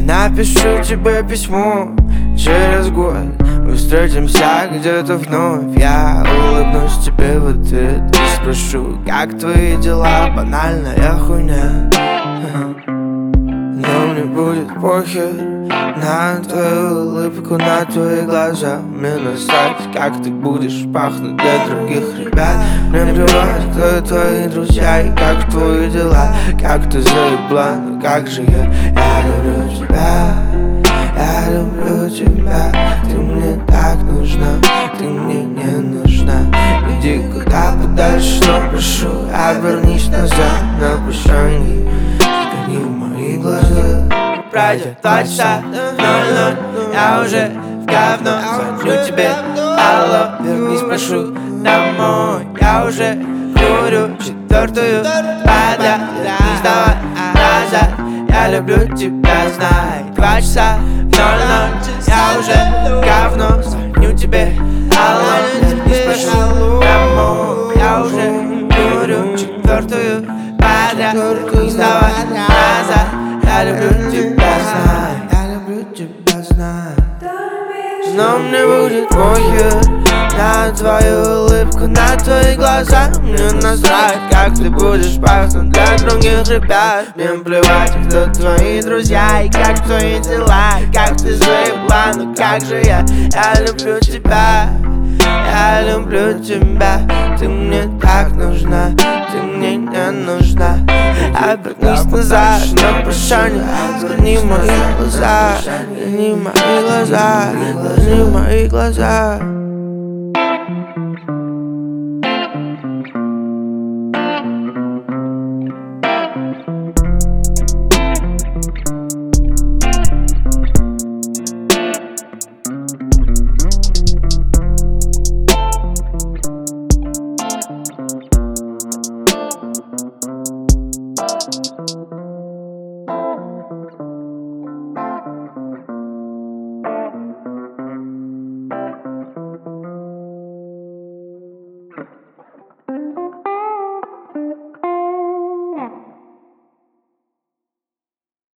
напишу тебе письмо через год. Мы встретимся где-то вновь. Я улыбнусь тебе в ответ и спрошу, как твои дела, банальная хуйня. Но мне будет похер на твою улыбку, на твои глаза. Мне насрать, как ты будешь пахнуть для других ребят. Мне плевать, кто твои друзья и как твои дела. Как ты заебла, но как же я люблю тебя. Я люблю тебя, ты мне так нужна, ты мне не нужна. Иди куда подальше, но прошу, обернись назад на прощанье. Взгляни в мои глаза. Пройдет 2 часа 00, я уже в говно. Звоню тебе, алло, вернись, прошу, домой. Я уже курю 4-ю подряд. Не сдавай назад, я люблю тебя, знай. 2 часа 00, я уже в говно. Звоню тебе, алло, вернись, прошу, домой. Я уже курю 4-ю подряд. Не сдавай назад, я люблю тебя, знай. Я люблю тебя, знай. Но мне будет похер на твою улыбку, на твои глаза. Мне насрать, как ты будешь пахнуть для других ребят. Мне плевать, кто твои друзья и как твои дела. Как ты заебла, но как же я люблю тебя. Я люблю тебя, ты мне так нужна, ты мне не нужна. Обернись назад, на прощание, взгляни в мои глаза, взгляни в мои глаза, взгляни в мои глаза.